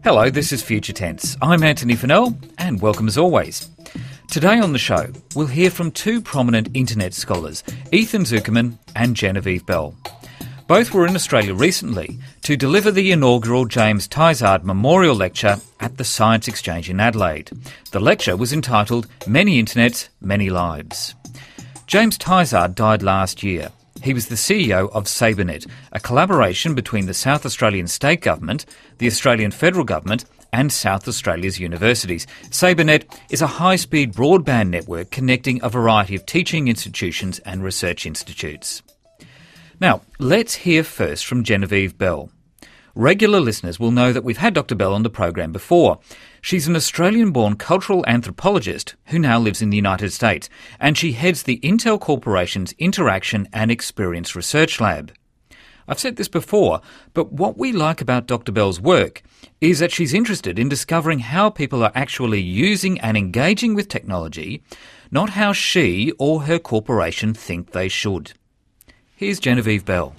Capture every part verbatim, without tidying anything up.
Hello, this is Future Tense. I'm Anthony Fennell, and welcome as always. Today on the show, we'll hear from two prominent internet scholars, Ethan Zuckerman and Genevieve Bell. Both were in Australia recently to deliver the inaugural James Tizard Memorial Lecture at the Science Exchange in Adelaide. The lecture was entitled Many Internets, Many Lives. James Tizard died last year. He was the C E O of SabreNet, a collaboration between the South Australian State Government, the Australian Federal Government and South Australia's universities. SabreNet is a high-speed broadband network connecting a variety of teaching institutions and research institutes. Now, let's hear first from Genevieve Bell. Regular listeners will know that we've had Doctor Bell on the program before. She's an Australian-born cultural anthropologist who now lives in the United States, and she heads the Intel Corporation's Interaction and Experience Research Lab. I've said this before, but what we like about Doctor Bell's work is that she's interested in discovering how people are actually using and engaging with technology, not how she or her corporation think they should. Here's Genevieve Bell.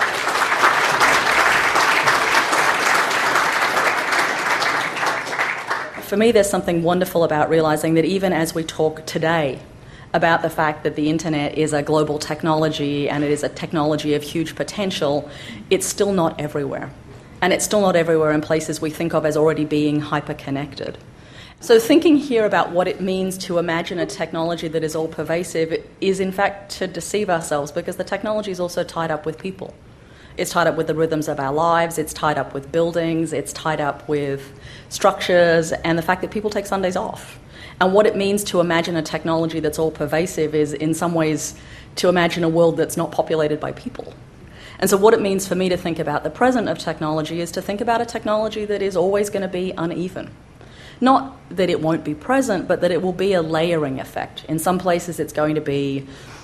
For me, there's something wonderful about realizing that even as we talk today about the fact that the internet is a global technology and it is a technology of huge potential, it's still not everywhere. And it's still not everywhere in places we think of as already being hyper-connected. So thinking here about what it means to imagine a technology that is all-pervasive is in fact to deceive ourselves, because the technology is also tied up with people. It's tied up with the rhythms of our lives, it's tied up with buildings, it's tied up with structures, and the fact that people take Sundays off. And what it means to imagine a technology that's all-pervasive is, in some ways, to imagine a world that's not populated by people. And so what it means for me to think about the present of technology is to think about a technology that is always going to be uneven. Not that it won't be present, but that it will be a layering effect. In some places it's going to be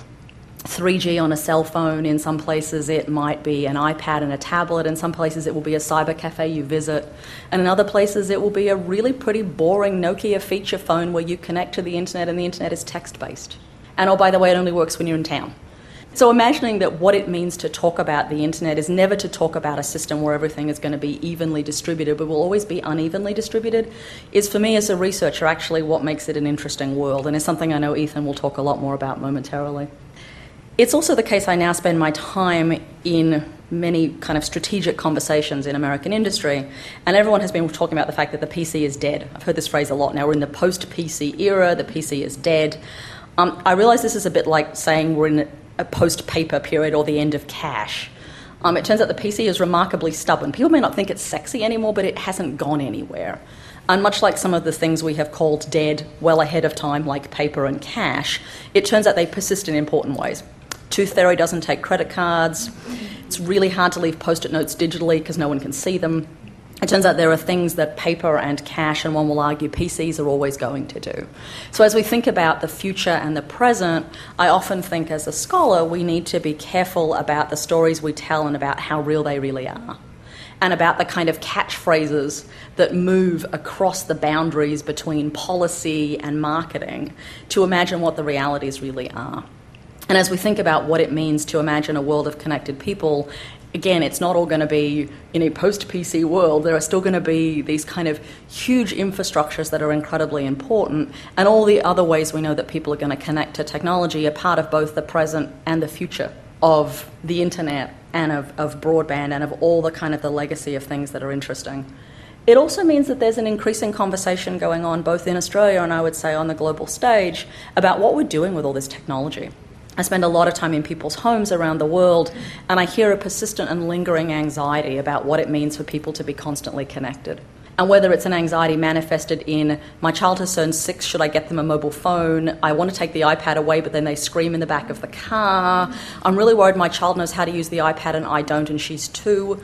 three G on a cell phone, in some places it might be an iPad and a tablet, in some places it will be a cyber cafe you visit, and in other places it will be a really pretty boring Nokia feature phone where you connect to the internet and the internet is text-based. And oh, by the way, it only works when you're in town. So imagining that what it means to talk about the internet is never to talk about a system where everything is going to be evenly distributed, but will always be unevenly distributed, is for me as a researcher actually what makes it an interesting world, and is something I know Ethan will talk a lot more about momentarily. It's also the case I now spend my time in many kind of strategic conversations in American industry, and everyone has been talking about the fact that the P C is dead. I've heard this phrase a lot now. We're in the post-P C era, the P C is dead. Um, I realise this is a bit like saying we're in a post-paper period or the end of cash. Um, it turns out the P C is remarkably stubborn. People may not think it's sexy anymore, but it hasn't gone anywhere. And much like some of the things we have called dead well ahead of time, like paper and cash, it turns out they persist in important ways. Tooth Fairy doesn't take credit cards. It's really hard to leave post-it notes digitally because no one can see them. It turns out there are things that paper and cash, and one will argue P Cs are always going to do. So as we think about the future and the present, I often think as a scholar we need to be careful about the stories we tell and about how real they really are, and about the kind of catchphrases that move across the boundaries between policy and marketing to imagine what the realities really are. And as we think about what it means to imagine a world of connected people, again, it's not all going to be in a post-P C world. There are still going to be these kind of huge infrastructures that are incredibly important, and all the other ways we know that people are going to connect to technology are part of both the present and the future of the internet and of, of broadband and of all the kind of the legacy of things that are interesting. It also means that there's an increasing conversation going on both in Australia and I would say on the global stage about what we're doing with all this technology. I spend a lot of time in people's homes around the world, and I hear a persistent and lingering anxiety about what it means for people to be constantly connected. And whether it's an anxiety manifested in, my child has turned six, should I get them a mobile phone? I want to take the iPad away, but then they scream in the back of the car. I'm really worried my child knows how to use the iPad and I don't, and she's two.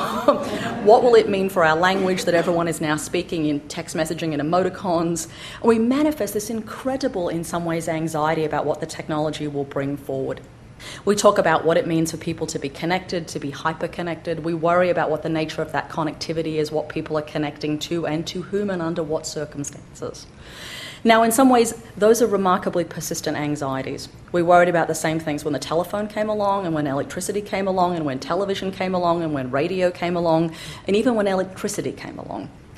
What will it mean for our language that everyone is now speaking in text messaging and emoticons? And we manifest this incredible, in some ways, anxiety about what the technology will bring forward. We talk about what it means for people to be connected, to be hyper-connected. We worry about what the nature of that connectivity is, what people are connecting to, and to whom and under what circumstances. Now, in some ways, those are remarkably persistent anxieties. We worried about the same things when the telephone came along, and when electricity came along, and when television came along, and when radio came along, and even when electricity came along.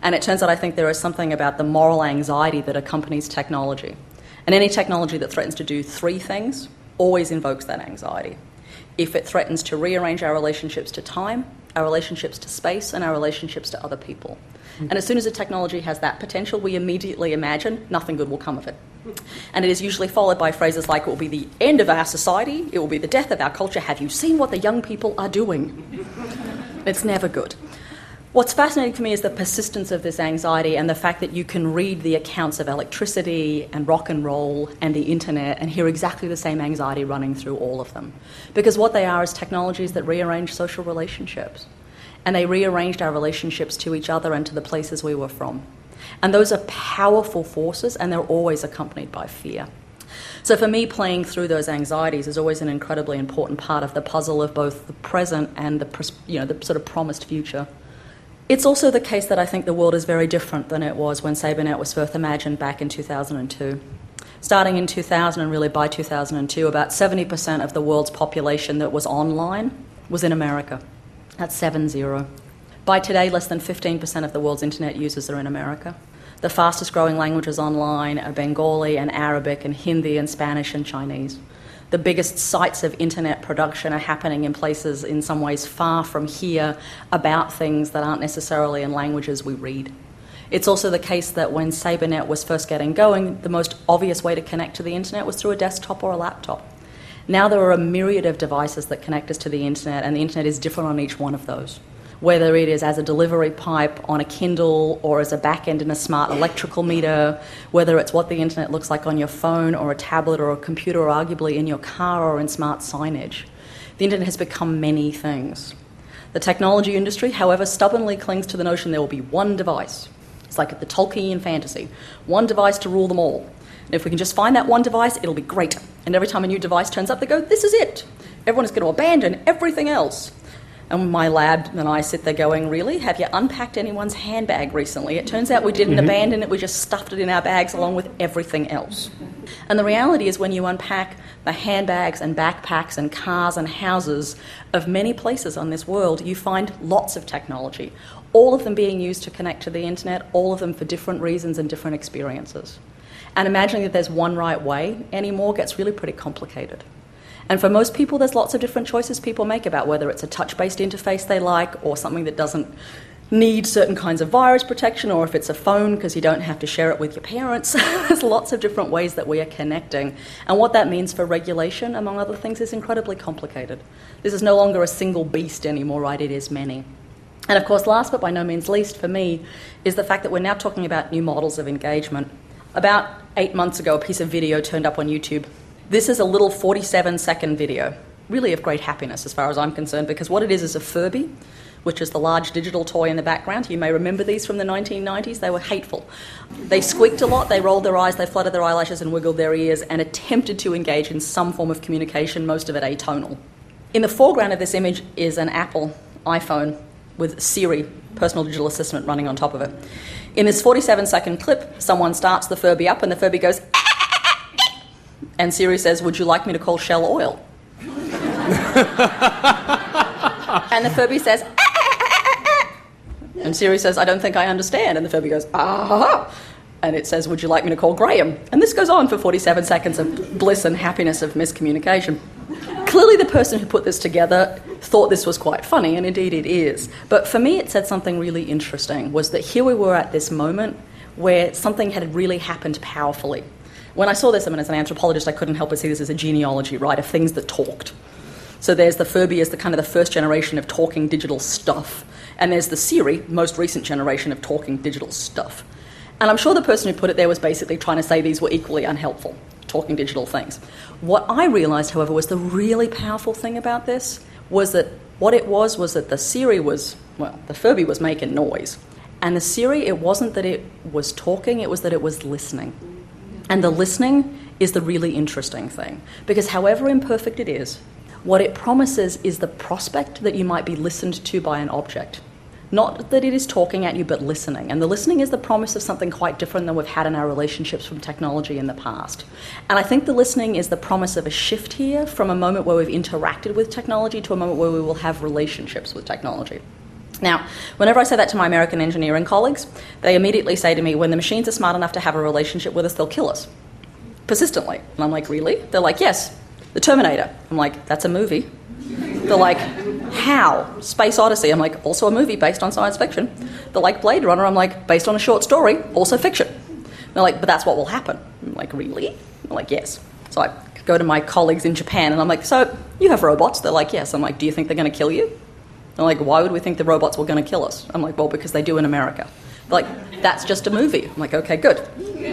And it turns out I think there is something about the moral anxiety that accompanies technology. And any technology that threatens to do three things always invokes that anxiety. If it threatens to rearrange our relationships to time, our relationships to space, and our relationships to other people. Mm-hmm. And as soon as a technology has that potential, we immediately imagine nothing good will come of it. And it is usually followed by phrases like, it will be the end of our society, it will be the death of our culture, have you seen what the young people are doing? It's never good. What's fascinating for me is the persistence of this anxiety and the fact that you can read the accounts of electricity and rock and roll and the internet and hear exactly the same anxiety running through all of them. Because what they are is technologies that rearrange social relationships. And they rearranged our relationships to each other and to the places we were from. And those are powerful forces, and they're always accompanied by fear. So for me, playing through those anxieties is always an incredibly important part of the puzzle of both the present and the, you know, the sort of promised future. It's also the case that I think the world is very different than it was when SabreNet was first imagined back in two thousand two. Starting in two thousand, and really by two thousand two, about seventy percent of the world's population that was online was in America. That's seven zero. By today, less than fifteen percent of the world's internet users are in America. The fastest growing languages online are Bengali and Arabic and Hindi and Spanish and Chinese. The biggest sites of internet production are happening in places in some ways far from here about things that aren't necessarily in languages we read. It's also the case that when SabreNet was first getting going, the most obvious way to connect to the internet was through a desktop or a laptop. Now there are a myriad of devices that connect us to the internet, and the internet is different on each one of those. Whether it is as a delivery pipe on a Kindle or as a back-end in a smart electrical meter, whether it's what the internet looks like on your phone or a tablet or a computer or arguably in your car or in smart signage. The internet has become many things. The technology industry, however, stubbornly clings to the notion there will be one device. It's like the Tolkien fantasy, one device to rule them all. And if we can just find that one device, it'll be great. And every time a new device turns up, they go, this is it. Everyone is going to abandon everything else. And my lab and I sit there going, really? Have you unpacked anyone's handbag recently? It turns out we didn't mm-hmm. abandon it, we just stuffed it in our bags along with everything else. And the reality is when you unpack the handbags and backpacks and cars and houses of many places on this world, you find lots of technology, all of them being used to connect to the internet, all of them for different reasons and different experiences. And imagining that there's one right way anymore gets really pretty complicated. And for most people, there's lots of different choices people make about whether it's a touch-based interface they like or something that doesn't need certain kinds of virus protection, or if it's a phone because you don't have to share it with your parents. There's lots of different ways that we are connecting. And what that means for regulation, among other things, is incredibly complicated. This is no longer a single beast anymore, right? It is many. And of course, last but by no means least for me, is the fact that we're now talking about new models of engagement. About eight months ago, a piece of video turned up on YouTube. This is a little forty-seven second video, really of great happiness as far as I'm concerned, because what it is is a Furby, which is the large digital toy in the background. You may remember these from the nineteen nineties. They were hateful. They squeaked a lot, they rolled their eyes, they fluttered their eyelashes and wiggled their ears and attempted to engage in some form of communication, most of it atonal. In the foreground of this image is an Apple iPhone with Siri, personal digital assistant, running on top of it. In this forty-seven second clip, someone starts the Furby up and the Furby goes, and Siri says, would you like me to call Shell Oil? And the Furby says, ah, ah, ah, ah. And Siri says, I don't think I understand. And the Furby goes, ah, ha, ha. And it says, would you like me to call Graham? And this goes on for forty-seven seconds of bliss and happiness of miscommunication. Clearly the person who put this together thought this was quite funny, and indeed it is. But for me it said something really interesting, was that here we were at this moment where something had really happened powerfully. When I saw this, I mean, as an anthropologist, I couldn't help but see this as a genealogy, right, of things that talked. So there's the Furby as the kind of the first generation of talking digital stuff, and there's the Siri, most recent generation of talking digital stuff. And I'm sure the person who put it there was basically trying to say these were equally unhelpful, talking digital things. What I realised, however, was the really powerful thing about this was that what it was was that the Siri was, well, the Furby was making noise. And the Siri, it wasn't that it was talking, it was that it was listening. And the listening is the really interesting thing, because however imperfect it is, what it promises is the prospect that you might be listened to by an object. Not that it is talking at you, but listening. And the listening is the promise of something quite different than we've had in our relationships from technology in the past. And I think the listening is the promise of a shift here from a moment where we've interacted with technology to a moment where we will have relationships with technology. Now, whenever I say that to my American engineering colleagues, they immediately say to me, when the machines are smart enough to have a relationship with us, they'll kill us. Persistently. And I'm like, really? They're like, yes, The Terminator. I'm like, that's a movie. They're like, how? Space Odyssey. I'm like, also a movie based on science fiction. They're like, Blade Runner. I'm like, based on a short story, also fiction. They're like, but that's what will happen. I'm like, really? They're like, yes. So I go to my colleagues in Japan and I'm like, so you have robots? They're like, yes. I'm like, do you think they're going to kill you? They're like, why would we think the robots were going to kill us? I'm like, well, because they do in America. They're like, that's just a movie. I'm like, okay, good.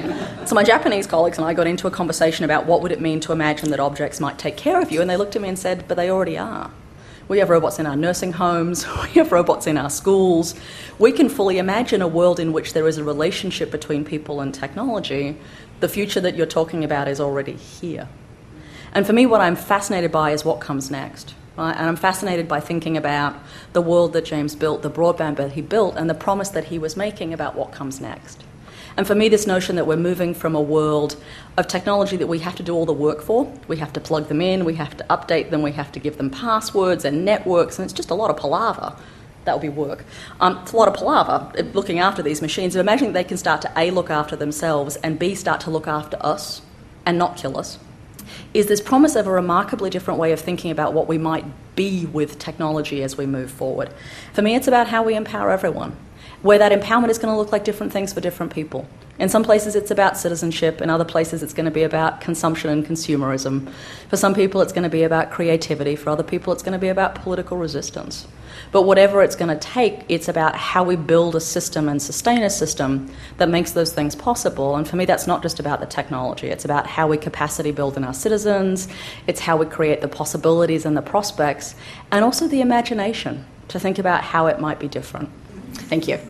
So my Japanese colleagues and I got into a conversation about what would it mean to imagine that objects might take care of you, and they looked at me and said, but they already are. We have robots in our nursing homes, we have robots in our schools. We can fully imagine a world in which there is a relationship between people and technology. The future that you're talking about is already here. And for me, what I'm fascinated by is what comes next. Right? And I'm fascinated by thinking about the world that James built, the broadband that he built, and the promise that he was making about what comes next. And for me, this notion that we're moving from a world of technology that we have to do all the work for, we have to plug them in, we have to update them, we have to give them passwords and networks, and it's just a lot of palaver. That would be work. Um, it's a lot of palaver looking after these machines. So imagine they can start to A, look after themselves, and B, start to look after us and not kill us. Is this promise of a remarkably different way of thinking about what we might be with technology as we move forward. For me, it's about how we empower everyone, where that empowerment is going to look like different things for different people. In some places, it's about citizenship. In other places, it's going to be about consumption and consumerism. For some people, it's going to be about creativity. For other people, it's going to be about political resistance. But whatever it's going to take, it's about how we build a system and sustain a system that makes those things possible. And for me, that's not just about the technology. It's about how we capacity build in our citizens. It's how we create the possibilities and the prospects, and also the imagination to think about how it might be different. Thank you.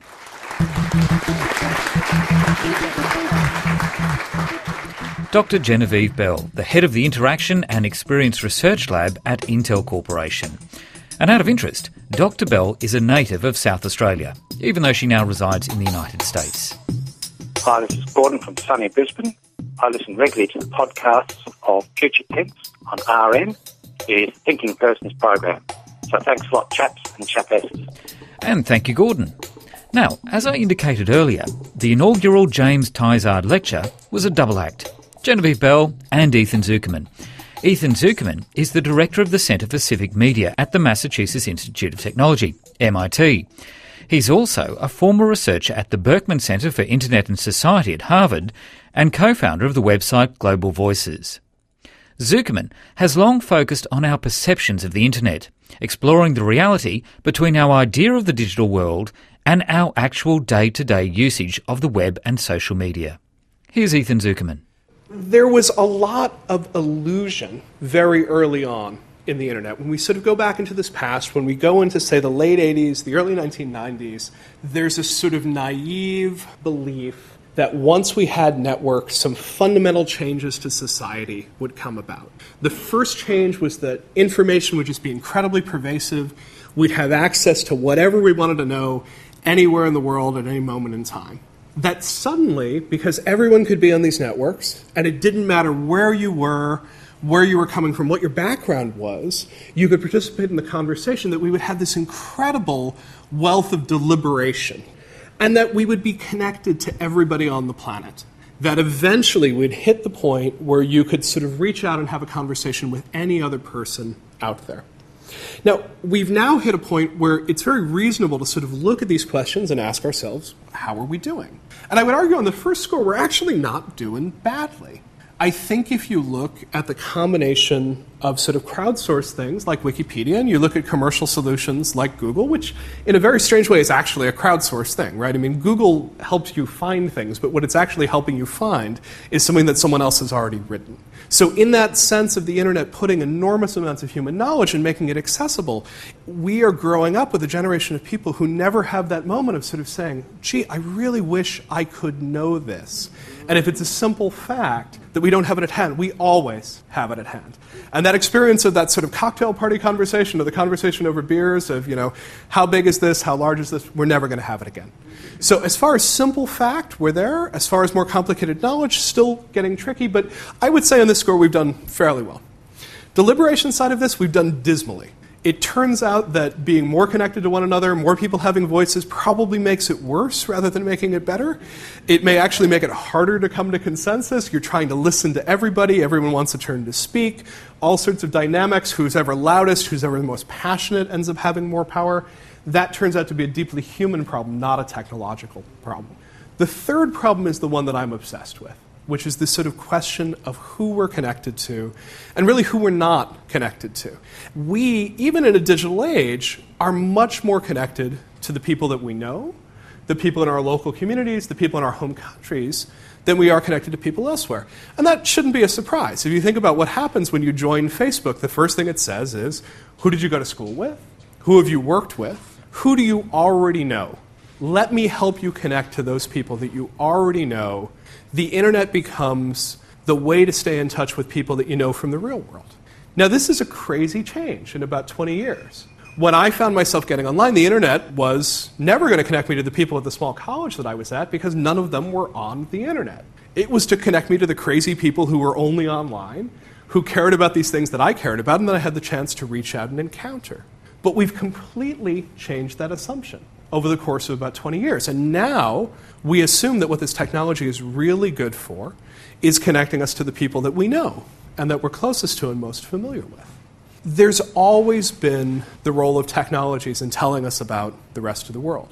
Doctor Genevieve Bell, the head of the Interaction and Experience Research Lab at Intel Corporation. And out of interest, Doctor Bell is a native of South Australia, even though she now resides in the United States. Hi, this is Gordon from sunny Brisbane. I listen regularly to the podcasts of Future Tense on R N, the Thinking Person's program. So thanks a lot, chaps and chapesses. And thank you, Gordon. Now, as I indicated earlier, the inaugural James Tizard lecture was a double act. Genevieve Bell and Ethan Zuckerman. Ethan Zuckerman is the director of the Centre for Civic Media at the Massachusetts Institute of Technology, M I T. He's also a former researcher at the Berkman Center for Internet and Society at Harvard and co-founder of the website Global Voices. Zuckerman has long focused on our perceptions of the Internet, exploring the reality between our idea of the digital world and our actual day-to-day usage of the web and social media. Here's Ethan Zuckerman. There was a lot of illusion very early on in the internet. When we sort of go back into this past, when we go into, say, the late eighties, the early nineteen nineties, there's a sort of naive belief that once we had networks, some fundamental changes to society would come about. The first change was that information would just be incredibly pervasive. We'd have access to whatever we wanted to know anywhere in the world at any moment in time. That suddenly, because everyone could be on these networks, and it didn't matter where you were, where you were coming from, what your background was, you could participate in the conversation, that we would have this incredible wealth of deliberation, and that we would be connected to everybody on the planet. That eventually we'd hit the point where you could sort of reach out and have a conversation with any other person out there. Now, we've now hit a point where it's very reasonable to sort of look at these questions and ask ourselves, how are we doing? And I would argue on the first score, we're actually not doing badly. I think if you look at the combination of sort of crowdsourced things like Wikipedia, and you look at commercial solutions like Google, which in a very strange way is actually a crowdsourced thing, right? I mean, Google helps you find things, but what it's actually helping you find is something that someone else has already written. So in that sense of the internet putting enormous amounts of human knowledge and making it accessible, we are growing up with a generation of people who never have that moment of sort of saying, gee, I really wish I could know this. And if it's a simple fact that we don't have it at hand, we always have it at hand. And that experience of that sort of cocktail party conversation, or the conversation over beers of, you know, how big is this, how large is this, we're never going to have it again. So as far as simple fact, we're there. As far as more complicated knowledge, still getting tricky. But I would say on this score we've done fairly well. Deliberation side of this, we've done dismally. It turns out that being more connected to one another, more people having voices, probably makes it worse rather than making it better. It may actually make it harder to come to consensus. You're trying to listen to everybody. Everyone wants a turn to speak. All sorts of dynamics. Who's ever loudest, who's ever the most passionate ends up having more power. That turns out to be a deeply human problem, not a technological problem. The third problem is the one that I'm obsessed with, which is this sort of question of who we're connected to and really who we're not connected to. We, even in a digital age, are much more connected to the people that we know, the people in our local communities, the people in our home countries, than we are connected to people elsewhere. And that shouldn't be a surprise. If you think about what happens when you join Facebook, the first thing it says is, who did you go to school with? Who have you worked with? Who do you already know? Let me help you connect to those people that you already know. The internet becomes the way to stay in touch with people that you know from the real world. Now, this is a crazy change in about twenty years. When I found myself getting online, the internet was never going to connect me to the people at the small college that I was at because none of them were on the internet. It was to connect me to the crazy people who were only online, who cared about these things that I cared about, and that I had the chance to reach out and encounter. But we've completely changed that assumption over the course of about twenty years. And now we assume that what this technology is really good for is connecting us to the people that we know and that we're closest to and most familiar with. There's always been the role of technologies in telling us about the rest of the world.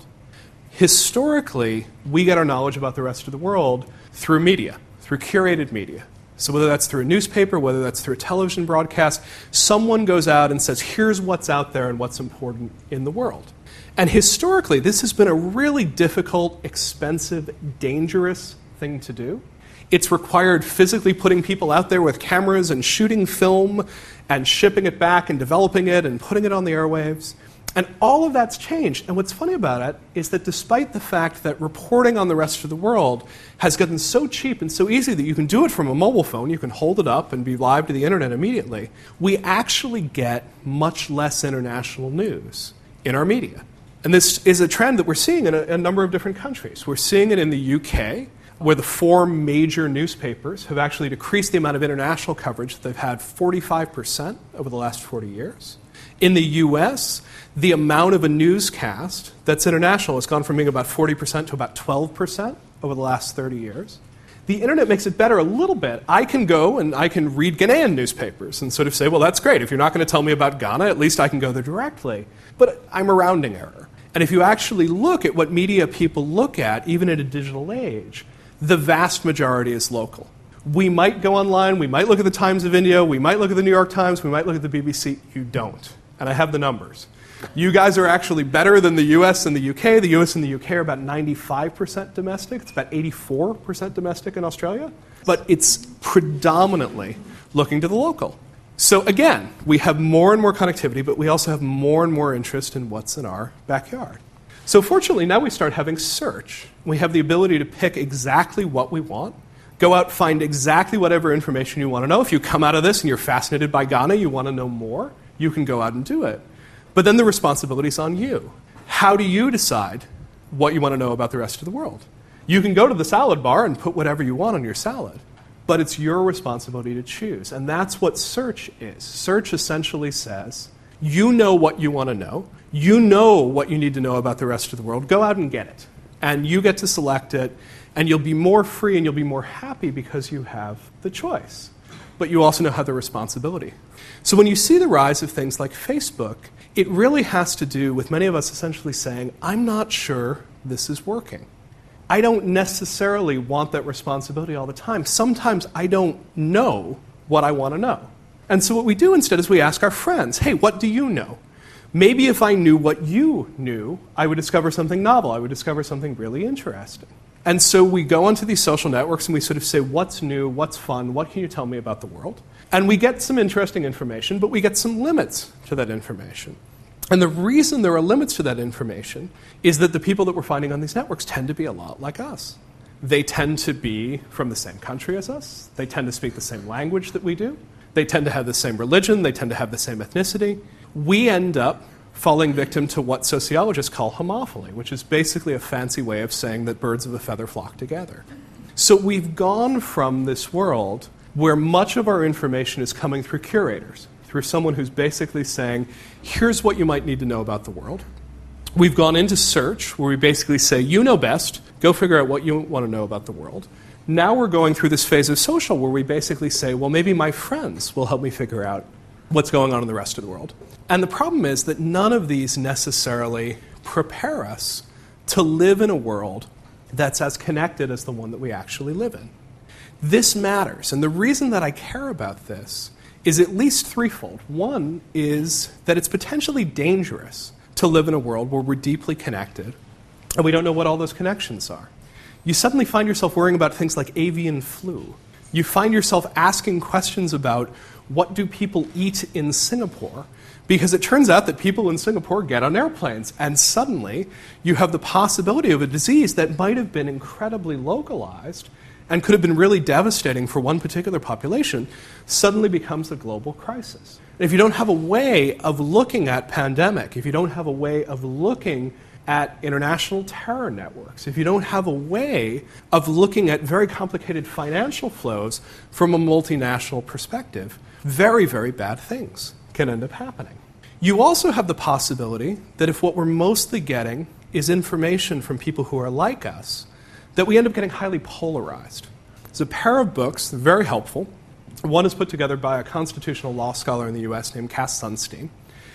Historically, we get our knowledge about the rest of the world through media, through curated media. So whether that's through a newspaper, whether that's through a television broadcast, someone goes out and says, here's what's out there and what's important in the world. And historically, this has been a really difficult, expensive, dangerous thing to do. It's required physically putting people out there with cameras and shooting film and shipping it back and developing it and putting it on the airwaves. And all of that's changed. And what's funny about it is that despite the fact that reporting on the rest of the world has gotten so cheap and so easy that you can do it from a mobile phone, you can hold it up and be live to the internet immediately, we actually get much less international news in our media. And this is a trend that we're seeing in a, a number of different countries. We're seeing it in the U K, where the four major newspapers have actually decreased the amount of international coverage that they've had forty-five percent over the last forty years. In the U S, the amount of a newscast that's international has gone from being about forty percent to about twelve percent over the last thirty years. The internet makes it better a little bit. I can go and I can read Ghanaian newspapers and sort of say, well, that's great. If you're not going to tell me about Ghana, at least I can go there directly. But I'm a rounding error. And if you actually look at what media people look at, even in a digital age, the vast majority is local. We might go online, we might look at the Times of India, we might look at the New York Times, we might look at the B B C. You don't. And I have the numbers. You guys are actually better than the U S and the U K. The U S and the U K are about ninety-five percent domestic. It's about eighty-four percent domestic in Australia. But it's predominantly looking to the local. So again, we have more and more connectivity, but we also have more and more interest in what's in our backyard. So fortunately, now we start having search. We have the ability to pick exactly what we want, go out, find exactly whatever information you want to know. If you come out of this and you're fascinated by Ghana, you want to know more, you can go out and do it. But then the responsibility is on you. How do you decide what you want to know about the rest of the world? You can go to the salad bar and put whatever you want on your salad, but it's your responsibility to choose. And that's what search is. Search essentially says, you know what you want to know. You know what you need to know about the rest of the world. Go out and get it. And you get to select it, and you'll be more free and you'll be more happy because you have the choice. But you also now have the responsibility. So when you see the rise of things like Facebook, it really has to do with many of us essentially saying, I'm not sure this is working. I don't necessarily want that responsibility all the time. Sometimes I don't know what I want to know. And so what we do instead is we ask our friends, hey, what do you know? Maybe if I knew what you knew, I would discover something novel. I would discover something really interesting. And so we go onto these social networks and we sort of say, what's new, what's fun, what can you tell me about the world? And we get some interesting information, but we get some limits to that information. And the reason there are limits to that information is that the people that we're finding on these networks tend to be a lot like us. They tend to be from the same country as us. They tend to speak the same language that we do. They tend to have the same religion. They tend to have the same ethnicity. We end up falling victim to what sociologists call homophily, which is basically a fancy way of saying that birds of a feather flock together. So we've gone from this world where much of our information is coming through curators, through someone who's basically saying, here's what you might need to know about the world. We've gone into search, where we basically say, you know best, go figure out what you want to know about the world. Now we're going through this phase of social, where we basically say, well, maybe my friends will help me figure out what's going on in the rest of the world. And the problem is that none of these necessarily prepare us to live in a world that's as connected as the one that we actually live in. This matters, and the reason that I care about this is at least threefold. One is that it's potentially dangerous to live in a world where we're deeply connected and we don't know what all those connections are. You suddenly find yourself worrying about things like avian flu. You find yourself asking questions about what do people eat in Singapore, because it turns out that people in Singapore get on airplanes, and suddenly you have the possibility of a disease that might have been incredibly localized and could have been really devastating for one particular population, suddenly becomes a global crisis. And if you don't have a way of looking at pandemic, if you don't have a way of looking at international terror networks, if you don't have a way of looking at very complicated financial flows from a multinational perspective, very, very bad things can end up happening. You also have the possibility that if what we're mostly getting is information from people who are like us, that we end up getting highly polarized. There's a pair of books, they're very helpful. One is put together by a constitutional law scholar in the U S named Cass Sunstein.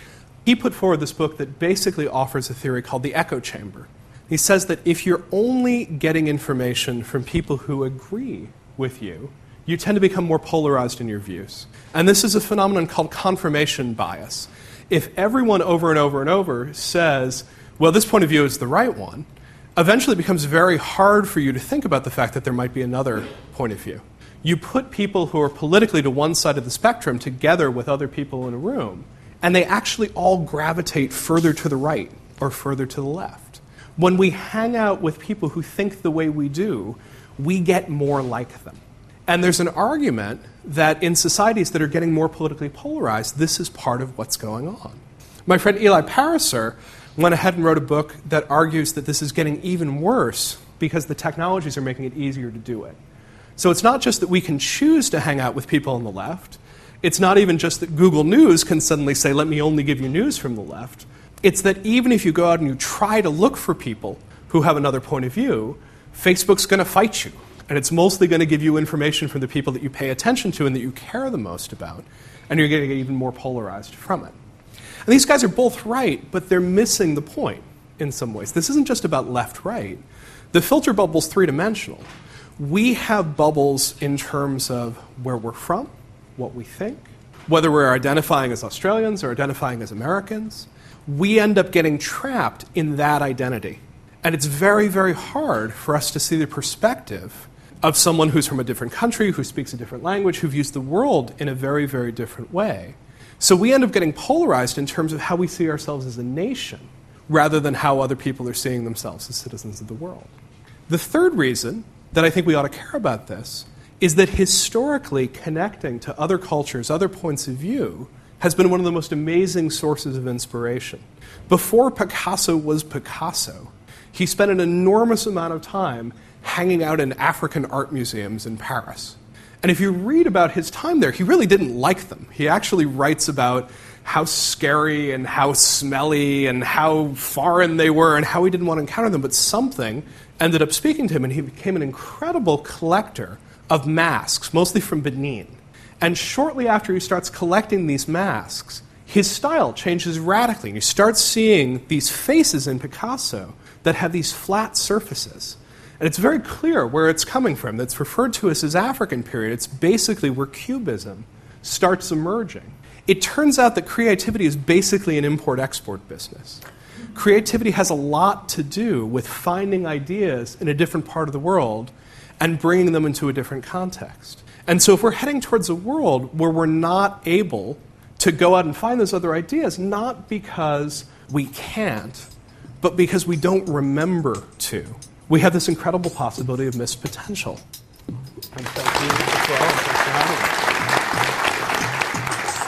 He put forward this book that basically offers a theory called the echo chamber. He says that if you're only getting information from people who agree with you, you tend to become more polarized in your views. And this is a phenomenon called confirmation bias. If everyone over and over and over says, well, this point of view is the right one, eventually it becomes very hard for you to think about the fact that there might be another point of view. You put people who are politically to one side of the spectrum together with other people in a room, and they actually all gravitate further to the right or further to the left. When we hang out with people who think the way we do, we get more like them. And there's an argument that in societies that are getting more politically polarized, this is part of what's going on. My friend Eli Pariser went ahead and wrote a book that argues that this is getting even worse because the technologies are making it easier to do it. So it's not just that we can choose to hang out with people on the left. It's not even just that Google News can suddenly say, let me only give you news from the left. It's that even if you go out and you try to look for people who have another point of view, Facebook's going to fight you. And it's mostly going to give you information from the people that you pay attention to and that you care the most about. And you're going to get even more polarized from it. And these guys are both right, but they're missing the point in some ways. This isn't just about left-right. The filter bubble's three-dimensional. We have bubbles in terms of where we're from, what we think, whether we're identifying as Australians or identifying as Americans. We end up getting trapped in that identity. And it's very, very hard for us to see the perspective of someone who's from a different country, who speaks a different language, who views the world in a very, very different way. So we end up getting polarized in terms of how we see ourselves as a nation, rather than how other people are seeing themselves as citizens of the world. The third reason that I think we ought to care about this is that historically connecting to other cultures, other points of view, has been one of the most amazing sources of inspiration. Before Picasso was Picasso, he spent an enormous amount of time hanging out in African art museums in Paris. And if you read about his time there, he really didn't like them. He actually writes about how scary and how smelly and how foreign they were and how he didn't want to encounter them, but something ended up speaking to him, and he became an incredible collector of masks, mostly from Benin. And shortly after he starts collecting these masks, his style changes radically, and you start seeing these faces in Picasso that have these flat surfaces. And it's very clear where it's coming from. That's referred to as his African period. It's basically where Cubism starts emerging. It turns out that creativity is basically an import-export business. Creativity has a lot to do with finding ideas in a different part of the world and bringing them into a different context. And so if we're heading towards a world where we're not able to go out and find those other ideas, not because we can't, but because we don't remember to, we have this incredible possibility of missed potential. And thank you as well. Thanks for having me.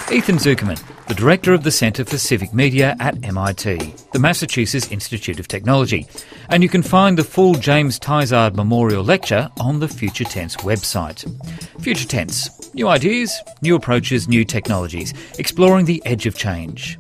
Ethan Zuckerman, the Director of the Centre for Civic Media at M I T, the Massachusetts Institute of Technology. And you can find the full James Tizard Memorial Lecture on the Future Tense website. Future Tense, new ideas, new approaches, new technologies, exploring the edge of change.